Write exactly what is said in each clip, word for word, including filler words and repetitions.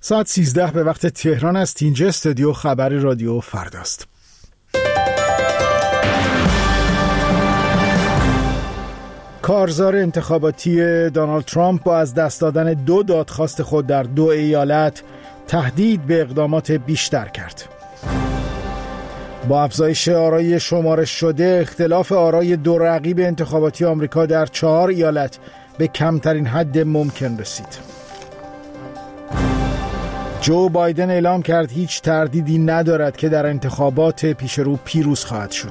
ساعت سیزده به وقت تهران است. اینجا استودیو خبری رادیو فرداست. کارزار انتخاباتی دونالد ترامپ با از دست دادن دو دادخواست خود در دو ایالت تهدید به اقدامات بیشتر کرد. با افزایش آرای شمارش شده، اختلاف آرای دو رقیب انتخاباتی آمریکا در چهار ایالت به کمترین حد ممکن رسید. جو بایدن اعلام کرد هیچ تردیدی ندارد که در انتخابات پیش رو پیروز خواهد شد.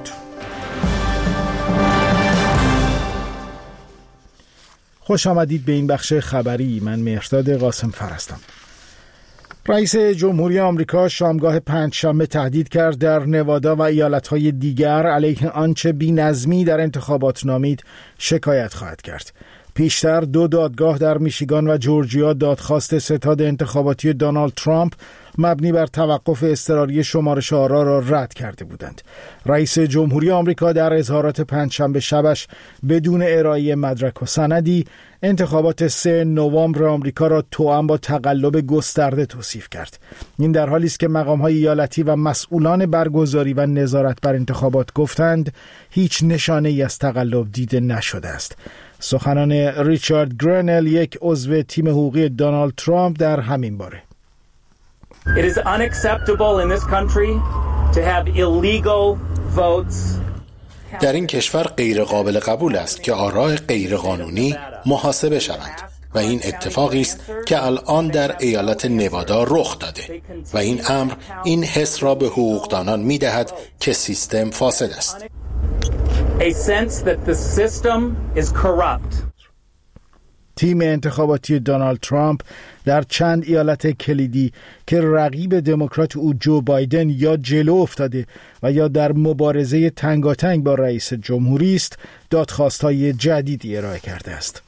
خوش آمدید به این بخش خبری. من مهرداد قاسم فر هستم. رئیس جمهوری آمریکا شامگاه پنجشنبه تهدید کرد در نوادا و ایالت‌های دیگر علیه آنچه بی‌نظمی در انتخابات نامید شکایت خواهد کرد. پیشتر دو دادگاه در میشیگان و جورجیا دادخواست ستاد انتخاباتی دونالد ترامپ مبنی بر توقف اضطراری شمارش آرا را رد کرده بودند. رئیس جمهوری آمریکا در اظهارات پنجشنبه شبش بدون ارائه مدرک و سندی انتخابات سه نوامبر آمریکا را توأم با تقلب گسترده توصیف کرد. این در حالی است که مقام‌های ایالتی و مسئولان برگزاری و نظارت بر انتخابات گفتند هیچ نشانه‌ای از تقلب دیده نشده است. سخنان ریچارد گرنل، یک عضو تیم حقوقی دونالد ترامپ، در همین باره. It is unacceptable in this country to have illegal votes. در این کشور غیر قابل قبول است که آراء غیر قانونی محاسبه شوند و این اتفاقی است که الان در ایالت نوادا رخ داده و این امر این حس را به حقوقدانان می‌دهد که سیستم فاسد است. A sense that the system is corrupt. تیم انتخاباتی دونالد ترامپ در چند ایالت کلیدی که رقیب دموکرات او جو بایدن یا جلو افتاده و یا در مبارزه تنگاتنگ با رئیس جمهوری است دادخواست‌های جدیدی ارائه کرده است.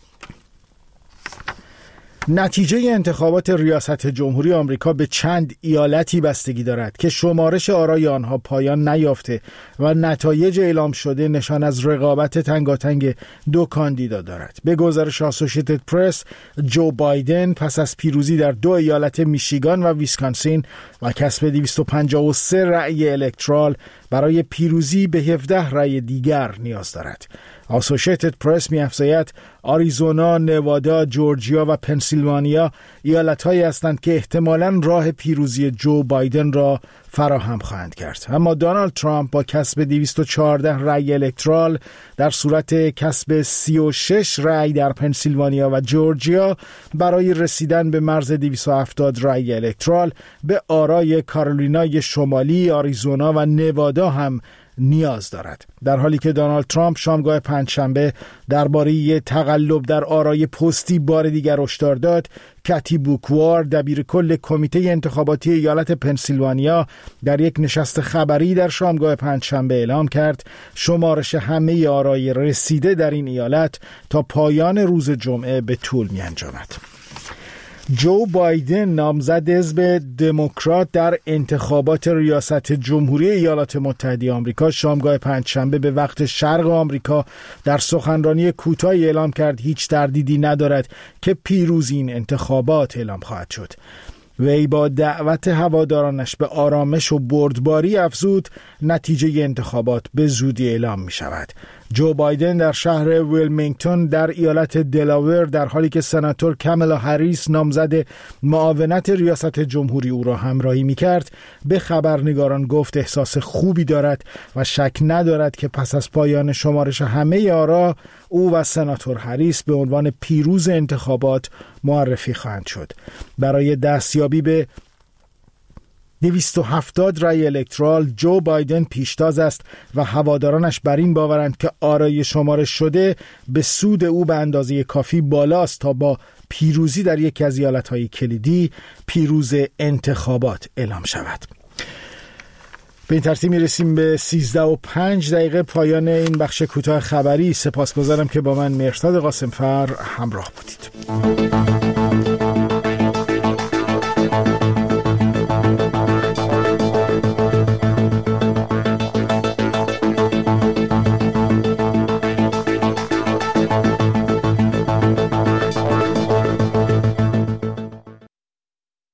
نتیجه انتخابات ریاست جمهوری آمریکا به چند ایالتی بستگی دارد که شمارش آرای آنها پایان نیافته و نتایج اعلام شده نشان از رقابت تنگاتنگ دو کاندیدا دارد. به گزارش آسوشیتد پرس، جو بایدن پس از پیروزی در دو ایالت میشیگان و ویسکانسین و کسب دویست و پنجاه و سه رأی الکترال برای پیروزی به هفده رأی دیگر نیاز دارد. آسوشیتد پرس می‌افزاید آریزونا، نوادا، جورجیا و پنسیلوانیا ایالت‌هایی هستند که احتمالاً راه پیروزی جو بایدن را فراهم خواهند کرد. اما دونالد ترامپ با کسب دویست و چهارده رأی الکترال در صورت کسب سی و شش رأی در پنسیلوانیا و جورجیا برای رسیدن به مرز دویست و هفتاد رأی الکترال به آرای کارولینای شمالی، آریزونا و نوادا هم نیاز دارد. در حالی که دونالد ترامپ شامگاه پنجشنبه درباره تقلب در آرای پستی بار دیگر هشدار داد، کاتی بوکوار، دبیرکل کمیته انتخاباتی ایالت پنسیلوانیا، در یک نشست خبری در شامگاه پنجشنبه اعلام کرد شمارش همه آرای رسیده در این ایالت تا پایان روز جمعه به طول می انجامد. جو بایدن، نامزد حزب دموکرات در انتخابات ریاست جمهوری ایالات متحده آمریکا، شامگاه پنجشنبه به وقت شرق آمریکا در سخنرانی کوتاهی اعلام کرد هیچ تردیدی ندارد که پیروز این انتخابات اعلام خواهد شد. وی با دعوت هوادارانش به آرامش و بردباری افزود نتیجه انتخابات به زودی اعلام می شود. جو بایدن در شهر ویلمینگتون در ایالت دلاور در حالی که سناتور کامالا هریس نامزد معاونت ریاست جمهوری او را همراهی می کرد به خبرنگاران گفت احساس خوبی دارد و شک ندارد که پس از پایان شمارش همه آرا او و سناتور هریس به عنوان پیروز انتخابات معرفی خواهند شد. برای دستیابی به دویست و هفتاد رأی الکترال جو بایدن پیشتاز است و هوادارانش بر این باورند که آرای شمارش شده به سود او به اندازه کافی بالاست تا با پیروزی در یکی از ایالت‌های کلیدی پیروز انتخابات اعلام شود. به این ترتیب میرسیم به سیزده و پنج دقیقه پایان این بخش کوتاه خبری. سپاسگزارم که با من مهرداد قاسم فر همراه بودید.